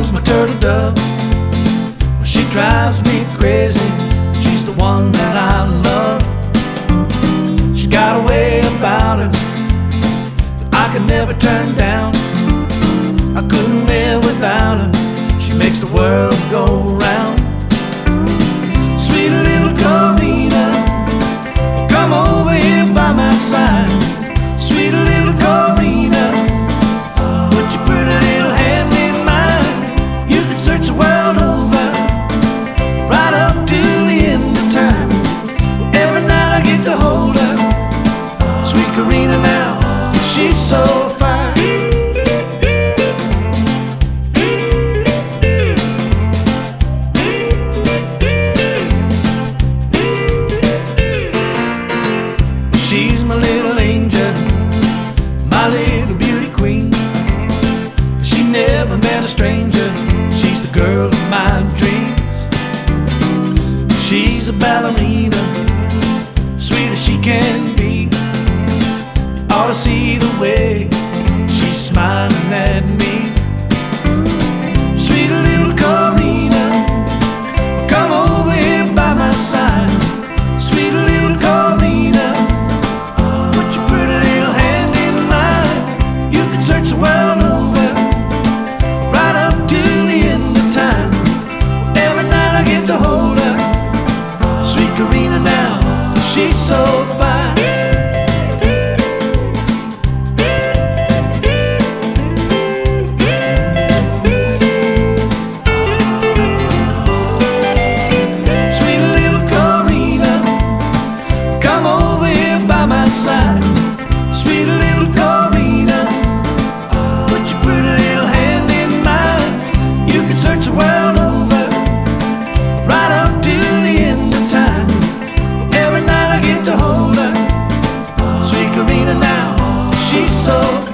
Cora's my turtle dove. Well, she drives me crazy. She's the one that I love. She's got a way about her that I could never turn down. I couldn't live without her. She makes the world go round. Sweet little Corina, come over here by my side. Sweet little Corina, put your pretty little hand in mine. You could search the world over, right up to the end of time. Every night I get to hold her. Sweet Corina now, she's so fine. She's my little angel, my little beauty queen. She never met a stranger. She's the girl of my dreams. She's a ballerina, sweet as she can be. You ought to see the way she's smiling at me. Sweet little Corina, come over here by my side. Sweet little Corina, search the world over, right up to the end of time. Every night I get to hold her. Sweet Corina now, she's so fine. Sweet little Corina, come over here by my side. Sweet little Corina, pretty little hand in mine. You can search the world over, right up to the end of time. Every night I get to hold her. Sweet Corina now, she's so